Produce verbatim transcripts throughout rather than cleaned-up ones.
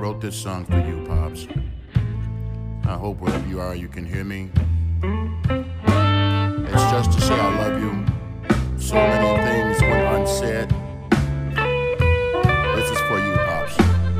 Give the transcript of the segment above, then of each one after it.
wrote this song for you, Pops. I hope wherever you are, you can hear me. It's just to say I love you. So many things went unsaid. This is for you, Pops.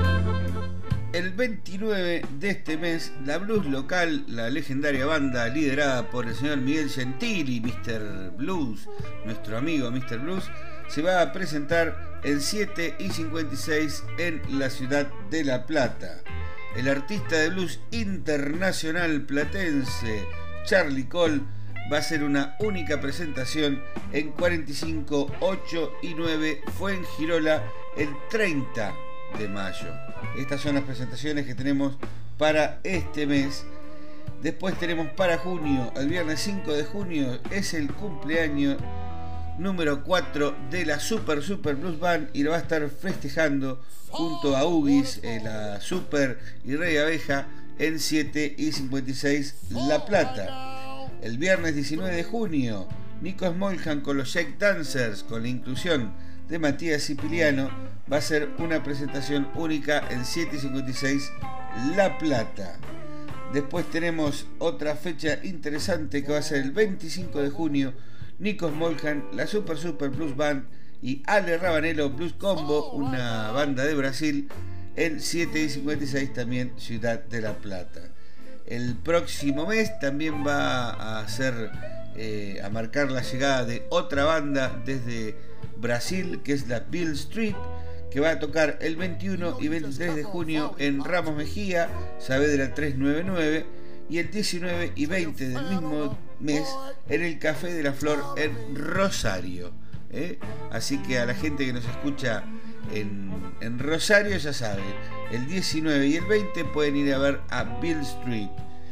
El veintinueve de este mes, la blues local, la legendaria banda liderada por el señor Miguel Gentili, mister Blues, nuestro amigo mister Blues, se va a presentar el siete y cincuenta y seis en la ciudad de La Plata. El artista de blues internacional platense Charlie Cole va a hacer una única presentación en cuarenta y cinco, ocho y nueve Fuengirola el treinta de mayo. Estas son las presentaciones que tenemos para este mes. Después tenemos para junio, el viernes cinco de junio, es el cumpleaños número cuatro de la Super Super Blues Band y lo va a estar festejando junto a Ugis, eh, la Super y Rey Abeja en siete y cincuenta y seis La Plata. El viernes diecinueve de junio, Nico Smoljan con los Shake Dancers, con la inclusión de Matías Siciliano, va a ser una presentación única en siete y cincuenta y seis La Plata. Después tenemos otra fecha interesante que va a ser el veinticinco de junio, Nico Smoljan, la Super Super Blues Band y Ale Rabanello Blues Combo, una banda de Brasil, en siete y cincuenta y seis también Ciudad de La Plata. El próximo mes también va a hacer eh, a marcar la llegada de otra banda desde Brasil, que es la Bill Street, que va a tocar el veintiuno y veintitrés de junio en Ramos Mejía, Saavedra trescientos noventa y nueve, y el diecinueve y veinte del mismo mes en el Café de la Flor en Rosario. ¿eh? Así que a la gente que nos escucha en, en Rosario ya saben, el diecinueve y el veinte pueden ir a ver a Bill Street.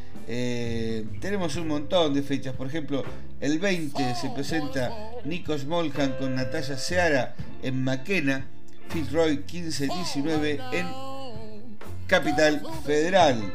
Eh, tenemos un montón de fechas. Por ejemplo, el veinte se presenta Nico Smoljan con Natalia Seara en Maquena, Fitzroy quince diecinueve en Capital Federal.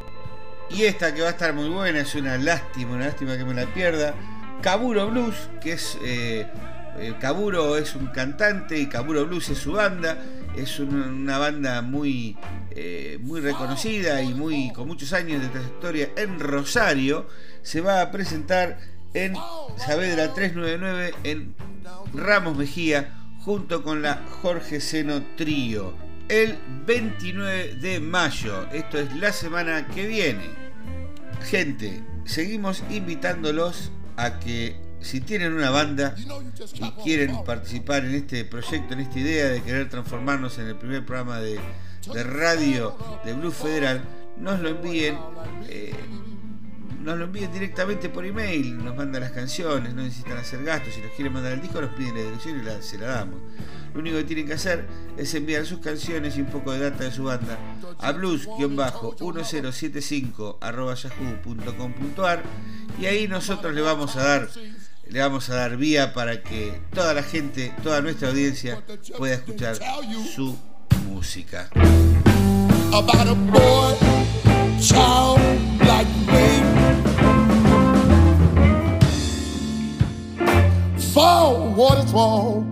Y esta que va a estar muy buena, es una lástima, una lástima que me la pierda, Kaburo Blues, que es eh, eh, Kaburo es un cantante y Kaburo Blues es su banda. Es una, una banda muy eh, muy reconocida y muy con muchos años de trayectoria en Rosario. Se va a presentar en Saavedra trescientos noventa y nueve en Ramos Mejía junto con la Jorge Seno Trío el veintinueve de mayo. Esto es la semana que viene. Gente, seguimos invitándolos a que si tienen una banda y quieren participar en este proyecto, en esta idea de querer transformarnos en el primer programa de, de radio de Blues Federal, nos lo envíen eh, nos lo envíen directamente por email, nos mandan las canciones, no necesitan hacer gastos. Si nos quieren mandar el disco, nos piden la dirección y la, se la damos. Lo único que tienen que hacer es enviar sus canciones y un poco de data de su banda a blues mil setenta y cinco arroba yahoo punto com punto ar y ahí nosotros le vamos a dar le vamos a dar vía para que toda la gente, toda nuestra audiencia pueda escuchar su música. About a boy, child like me, for what it's worth.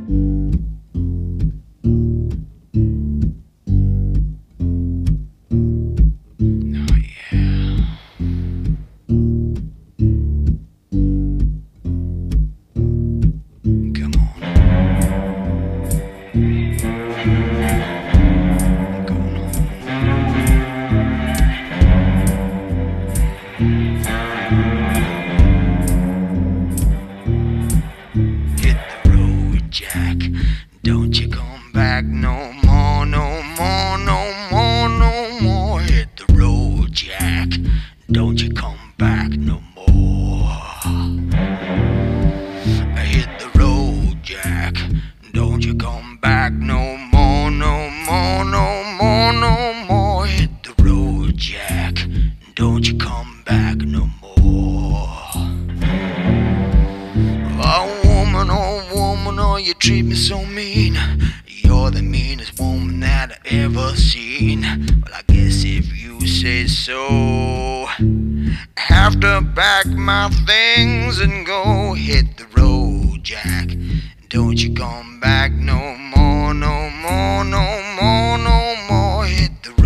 Pack my things and go hit the road, Jack. Don't you come back no more, no more, no more, no more. Hit the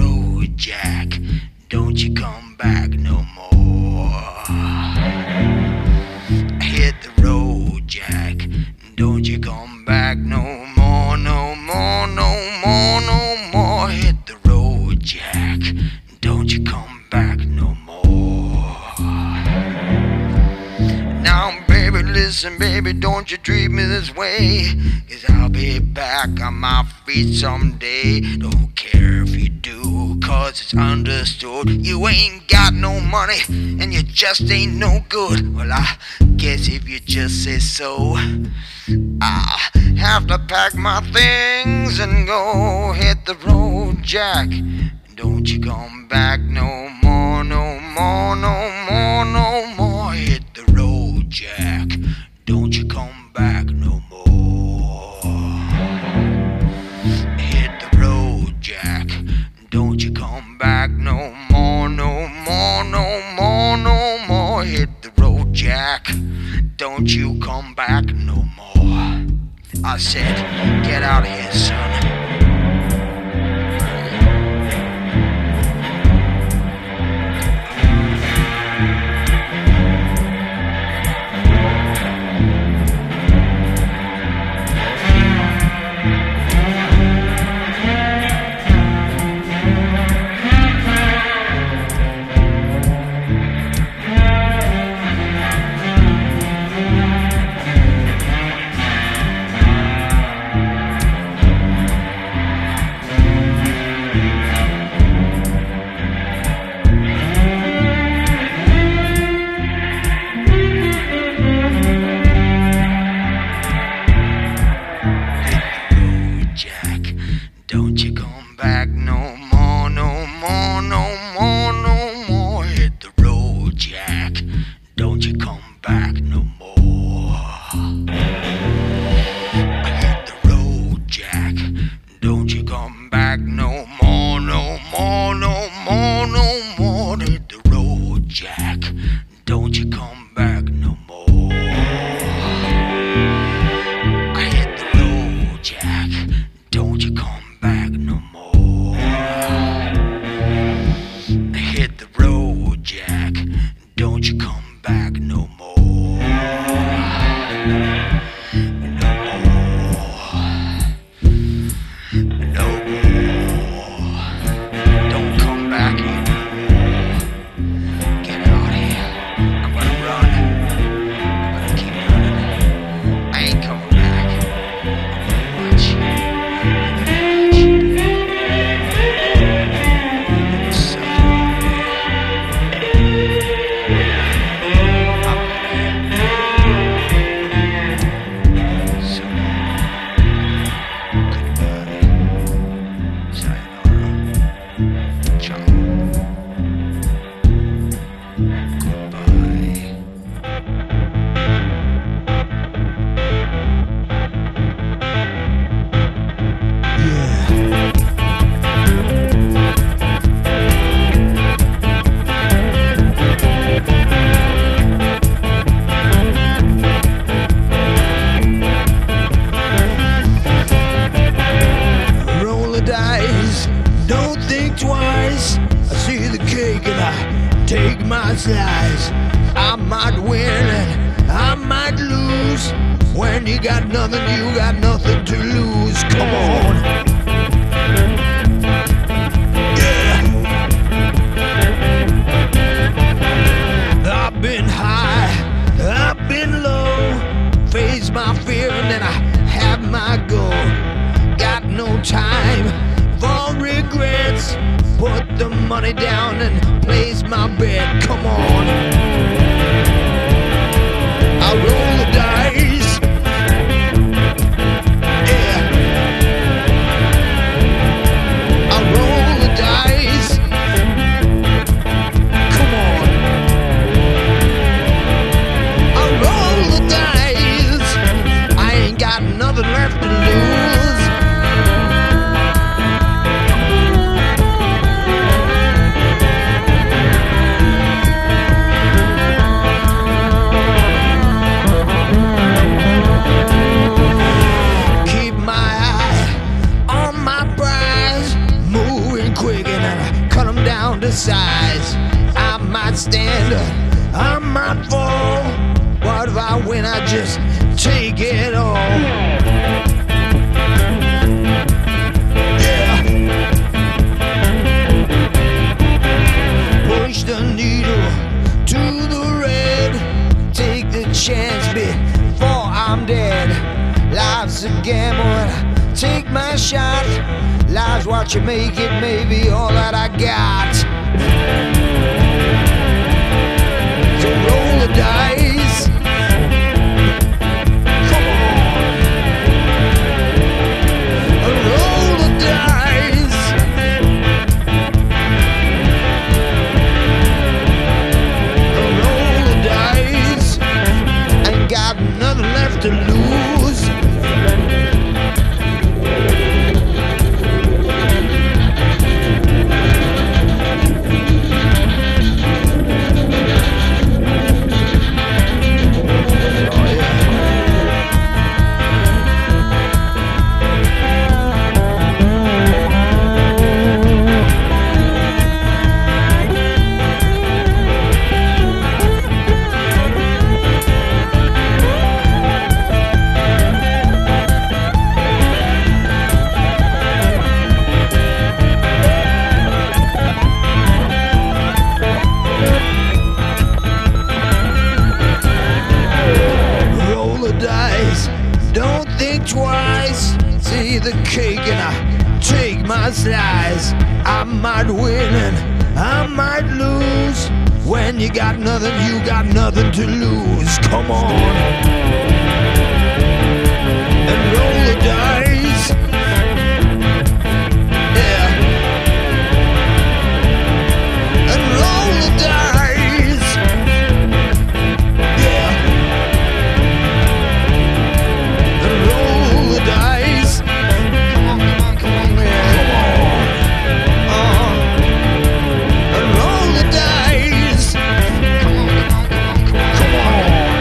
listen, baby, don't you treat me this way. Cause I'll be back on my feet someday. Don't care if you do, cause it's understood. You ain't got no money, and you just ain't no good. Well, I guess if you just say so, I have to pack my things and go hit the road, Jack. Don't you come back no more, no more, no more, no more. Hit the road, Jack. Don't you come back no more. Hit the road, Jack. Don't you come back no more, no more, no more, no more. Hit the road, Jack. Don't you come back no more. I said, get out of here, son. Don't you come back no more, no more, no more, no more. Hit the road, Jack. Don't you come back no more. Hit the road, Jack. Don't you come back no more, no more, no more, no more. Hit the road, Jack. Don't you come back no more. I hit the road, Jack. Don't you come back no more. Hit the road, Jack. Don't you come back no more. No more. No more. Don't come back anymore. Get out of here. I'm gonna run. I'm gonna keep running. I ain't coming back. I'm gonna watch you. Don't think twice. I see the cake and I take my slice. I might win and I might lose. When you got nothing, you got nothing to lose. Come on. Yeah. I've been high, I've been low. Face my fear and then I have my go. Got no time for regrets. Put the money down and place my bet. Come on. I roll the dice. Yeah. I roll the dice. Come on. I roll the dice. I ain't got nothing left to lose. To size. I might stand up, I might fall. What if I win? I just take it all. Yeah. Push the needle to the red. Take the chance, be a gamble and I take my shot. Life's what you make it, maybe all that I got. So roll the dice. Come on. Roll the dice. Roll the dice. Ain't got nothing left to lose. Twice, see the cake and I take my slice. I might win and I might lose. When you got nothing, you got nothing to lose. Come on and roll the dice. Yeah, and roll the dice. Yeah. Dice. Come on, come on, come on, man. Come on. Uh-huh. And roll the dice. Come on, come on, come on, come on.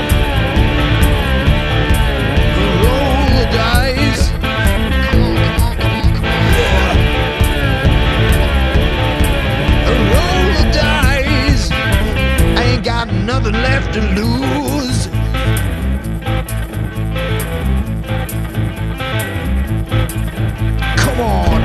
And roll the dice. Come on, come on, come on, come on. Yeah. And roll the dice. I ain't got nothing left to lose. Come on.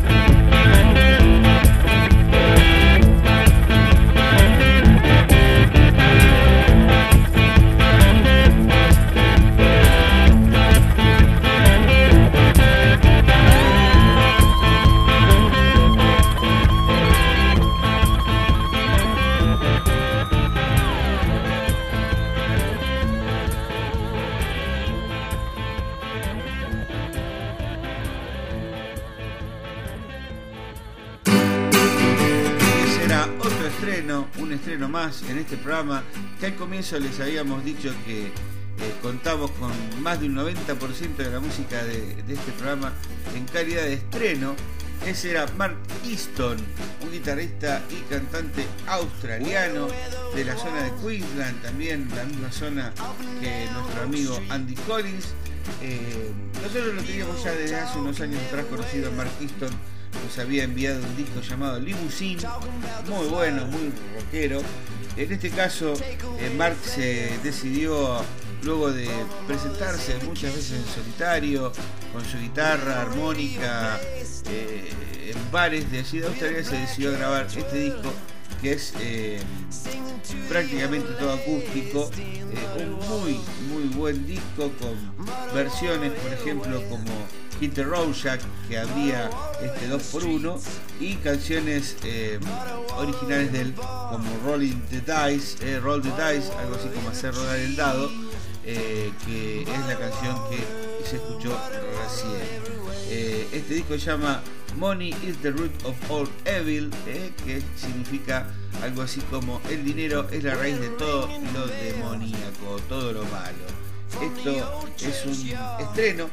Un estreno más en este programa, que al comienzo les habíamos dicho que eh, contamos con más de un noventa por ciento de la música de, de este programa en calidad de estreno. Ese era Mark Easton, un guitarrista y cantante australiano de la zona de Queensland, también la misma zona que nuestro amigo Andy Collins. Eh, nosotros lo teníamos ya desde hace unos años atrás conocido a Mark Easton. Nos había enviado un disco llamado Limousine, muy bueno, muy rockero. En este caso, eh, Mark se decidió, luego de presentarse muchas veces en solitario, con su guitarra, armónica, eh, en bares de allí de Australia, se decidió a grabar este disco, que es eh, prácticamente todo acústico, eh, un muy, muy buen disco con versiones, por ejemplo, como Hit the Road Jack, que abría este dos por uno, y canciones eh, originales de él, como Rolling the Dice, eh, Roll the Dice, algo así como hacer rodar el dado, eh, que es la canción que se escuchó recién. Eh, este disco se llama Money is the root of all evil, eh, que significa algo así como el dinero es la raíz de todo lo demoníaco, todo lo malo. Esto es un estreno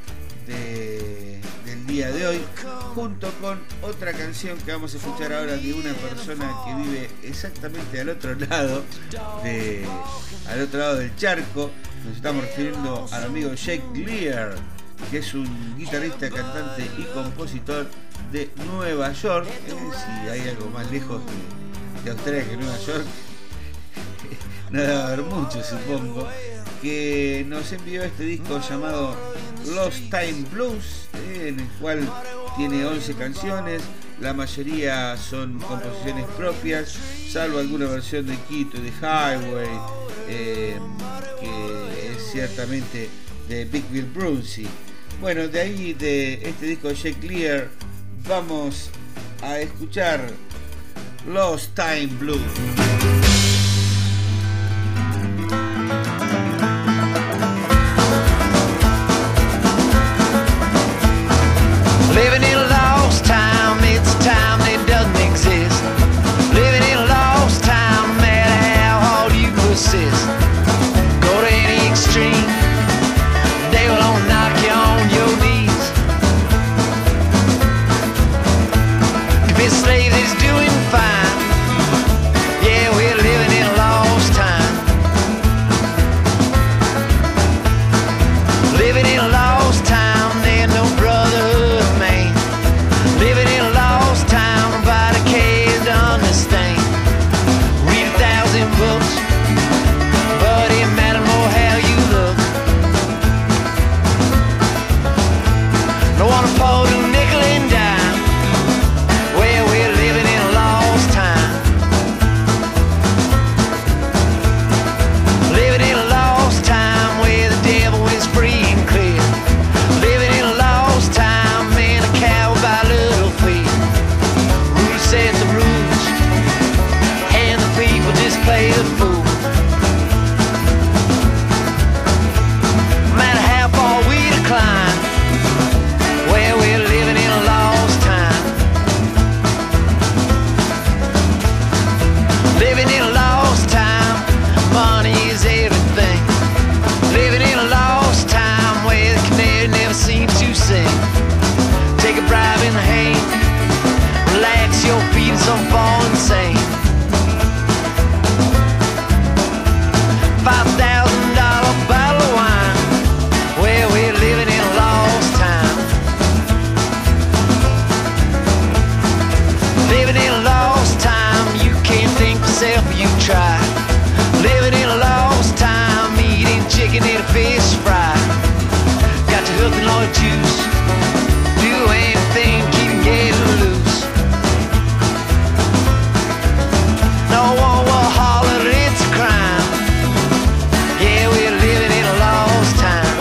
de, del día de hoy, junto con otra canción que vamos a escuchar ahora de una persona que vive exactamente al otro lado de, al otro lado del charco. Nos estamos refiriendo al amigo Jake Lear, que es un guitarrista, cantante y compositor de Nueva York. Eh, si hay algo más lejos de, de Australia que Nueva York, no debe haber mucho, supongo. Que nos envió este disco llamado Lost Time Blues, eh, en el cual tiene once canciones. La mayoría son composiciones propias, salvo alguna versión de Quito, de Highway, eh, que es ciertamente de Big Bill Brunsey. Bueno, de ahí, de este disco de Jake Lear, vamos a escuchar Lost Time Blues. Living in a lost time, it's a time that doesn't exist. Living in a lost time, no matter how hard you persist. Go to any extreme, they will all knock you on your knees. If it's slaves, it's doing fine. Yeah, we're living in a lost time. Living in a lost time, there's no brotherhood. Living in a lost time, nobody cares to understand. Read a thousand books, but it matters more how you look. Don't wanna fall to nickel and dime. Well, we're living in a lost time. Living in a lost time where the devil is free and clear. Living in a lost time, man, a cow by little feet. Rules set the rules, and the people just play the fool. No matter how far we decline, well, we're living in a lost time. Living in a lost time, money is everything. Living in a lost time where the canary never seems to sing. Take a bribe in the hand, relax your feet and some fall insane. Five thousand dollar bottle of wine, well, we're living in a lost time. Living in a lost time, you can't think for yourself, you try. Living in a lost time, eating chicken and a fish fry. Got your hook and Lord juice, do anything, keep and get loose. No one will holler, it's a crime. Yeah, we're living in a lost time.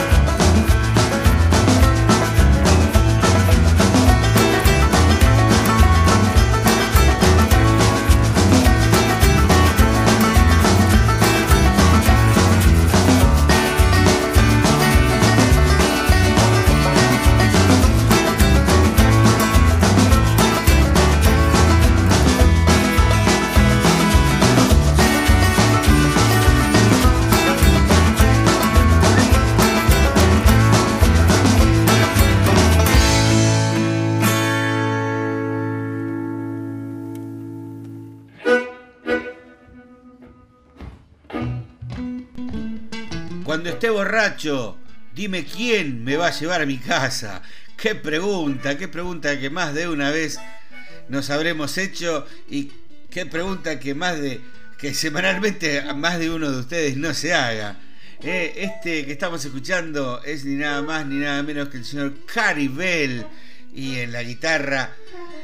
Cuando esté borracho, dime quién me va a llevar a mi casa. Qué pregunta, qué pregunta que más de una vez nos habremos hecho y qué pregunta que más de que semanalmente más de uno de ustedes no se haga. Eh, este que estamos escuchando es ni nada más ni nada menos que el señor Cary Bell, y en la guitarra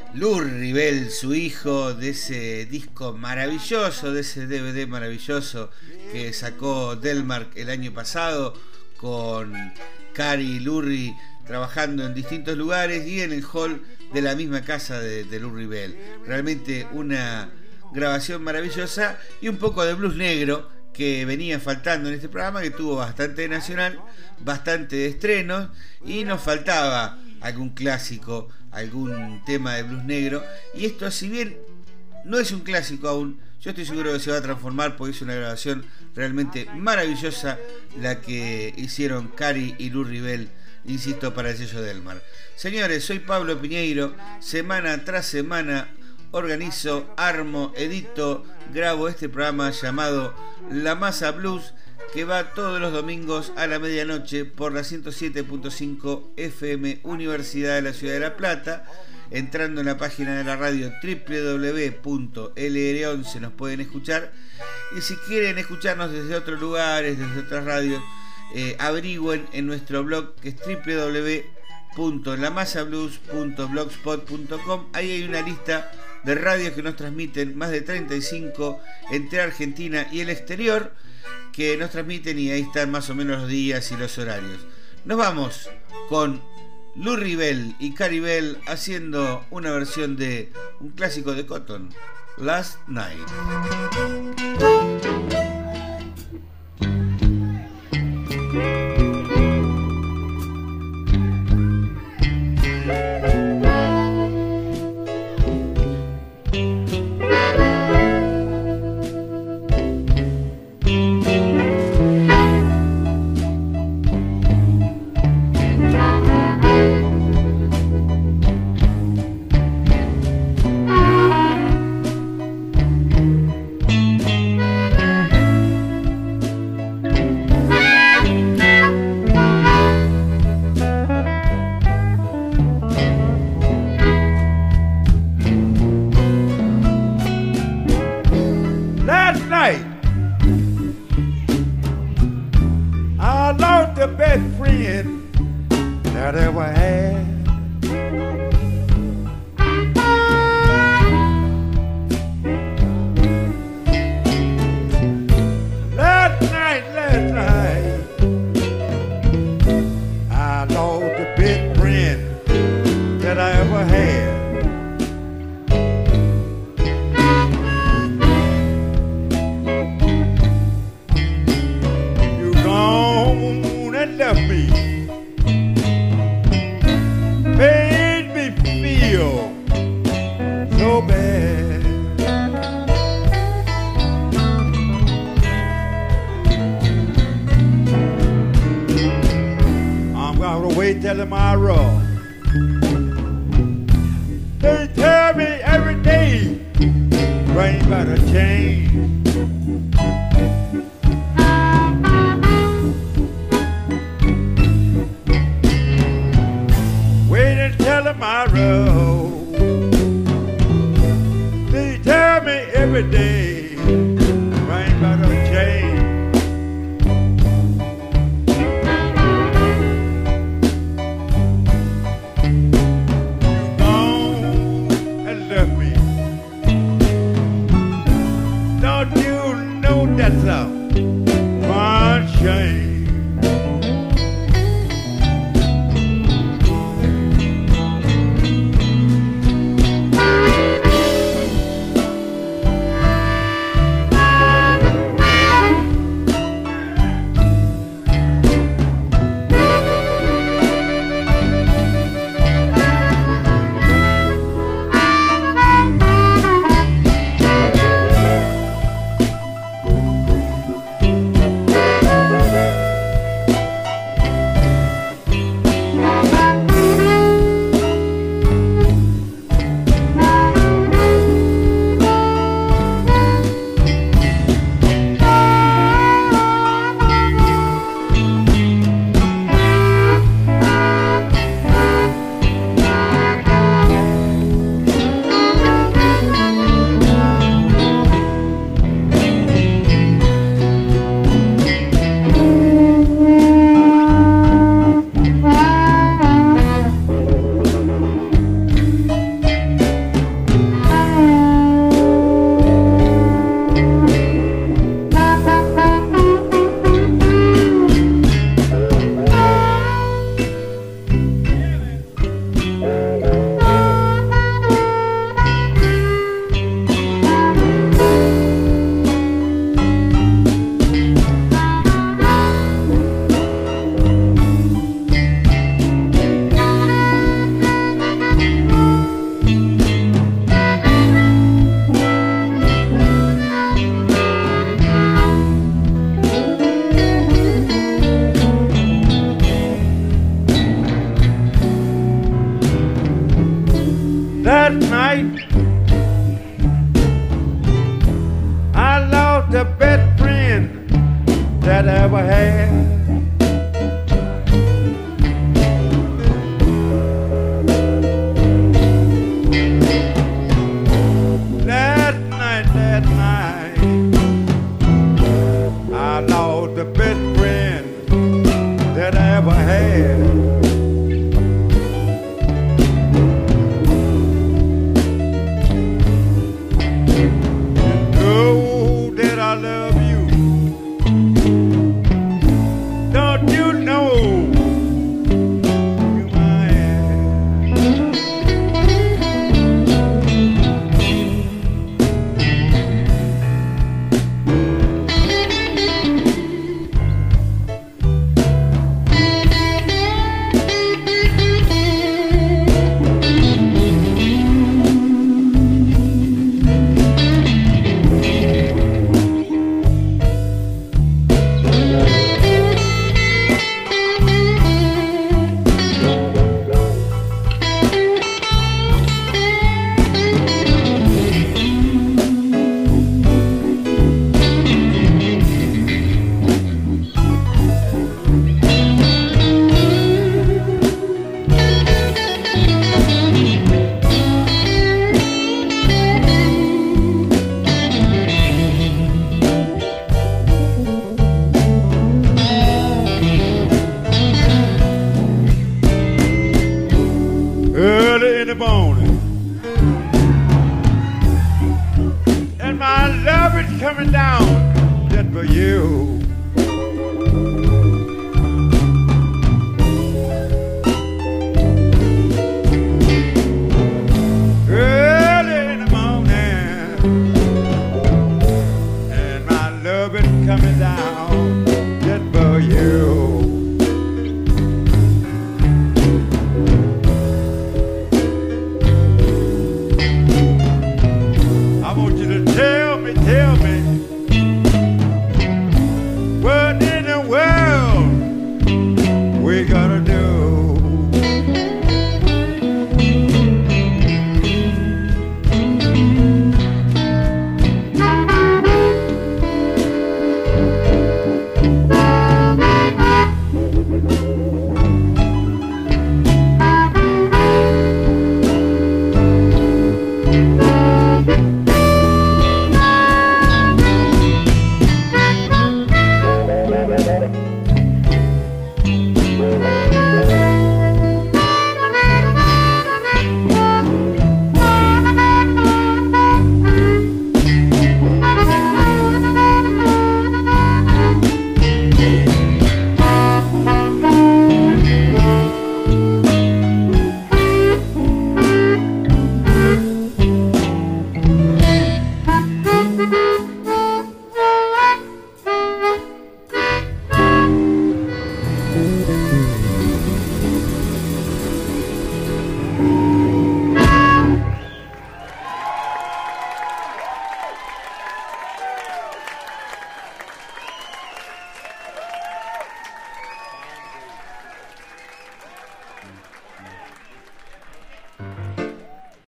Lurry Bell, su hijo, de ese disco maravilloso, de ese D V D maravilloso que sacó Delmark el año pasado, con Cary y Lurry trabajando en distintos lugares y en el hall de la misma casa de, de Lurry Bell. Realmente una grabación maravillosa y un poco de blues negro que venía faltando en este programa, que tuvo bastante de nacional, bastante de estrenos, y nos faltaba algún clásico, algún tema de blues negro. Y esto, si bien no es un clásico aún, yo estoy seguro que se va a transformar, porque es una grabación realmente maravillosa la que hicieron Cary y Lurry Bell, insisto, para el sello Delmar. Señores, soy Pablo Piñeiro. Semana tras semana organizo, armo, edito, grabo este programa llamado La Masa Blues, que va todos los domingos a la medianoche por la ciento siete punto cinco F M Universidad de la Ciudad de La Plata. Entrando en la página de la radio doble u doble u doble u punto L R once nos pueden escuchar, y si quieren escucharnos desde otros lugares, desde otras radios, eh, averigüen en nuestro blog, que es doble u doble u doble u punto la masa blues punto blogspot punto com. Ahí hay una lista de radios que nos transmiten, más de treinta y cinco entre Argentina y el exterior, que nos transmiten, y ahí están más o menos los días y los horarios. Nos vamos con Lurrie Bell y Carrie Bell haciendo una versión de un clásico de Cotton, Last Night. the best friend that I ever had.